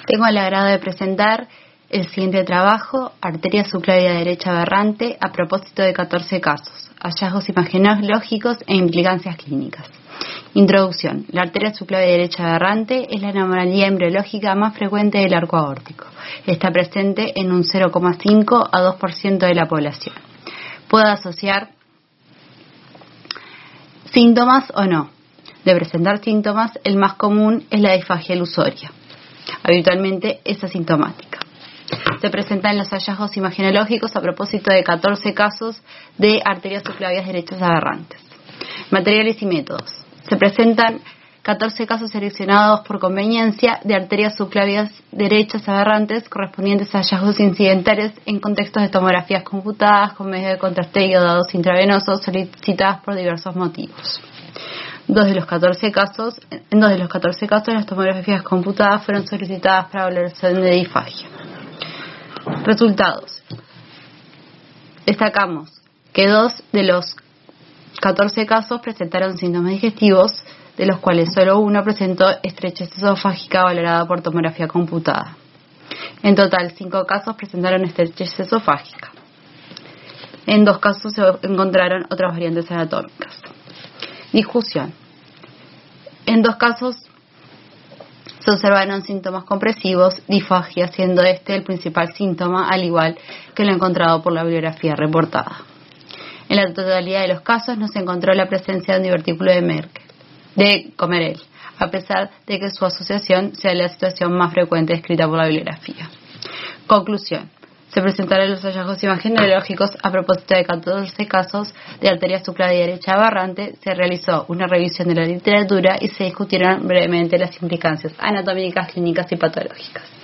Tengo el agrado de presentar el siguiente trabajo: arteria subclavia derecha aberrante, a propósito de 14 casos, hallazgos imagenológicos e implicancias clínicas. Introducción. La arteria subclavia derecha aberrante es la anomalía embriológica más frecuente del arco aórtico. Está presente en un 0,5 a 2% de la población. Puede asociar síntomas o no. De presentar síntomas, el más común es la disfagia ilusoria. Habitualmente es asintomática. Se presentan los hallazgos imagenológicos a propósito de 14 casos de arterias subclavias derechas aberrantes. Materiales y métodos. Se presentan 14 casos seleccionados por conveniencia de arterias subclavias derechas aberrantes correspondientes a hallazgos incidentales en contextos de tomografías computadas con medios de contraste y dados intravenosos solicitadas por diversos motivos. En 2 de los 14 casos, las tomografías computadas fueron solicitadas para valoración de disfagia. Resultados. Destacamos que 2 de los 14 casos presentaron síntomas digestivos, de los cuales solo uno presentó estrechez esofágica valorada por tomografía computada. En total, 5 casos presentaron estrechez esofágica. En 2 casos se encontraron otras variantes anatómicas. Discusión. En 2 casos se observaron síntomas compresivos, disfagia, siendo este el principal síntoma, al igual que lo encontrado por la bibliografía reportada. En la totalidad de los casos no se encontró la presencia de un divertículo de Comerel, a pesar de que su asociación sea la situación más frecuente descrita por la bibliografía. Conclusión. Se presentaron los hallazgos imagenológicos a propósito de 14 casos de arteria subclavia derecha aberrante. Se realizó una revisión de la literatura y se discutieron brevemente las implicancias anatómicas, clínicas y patológicas.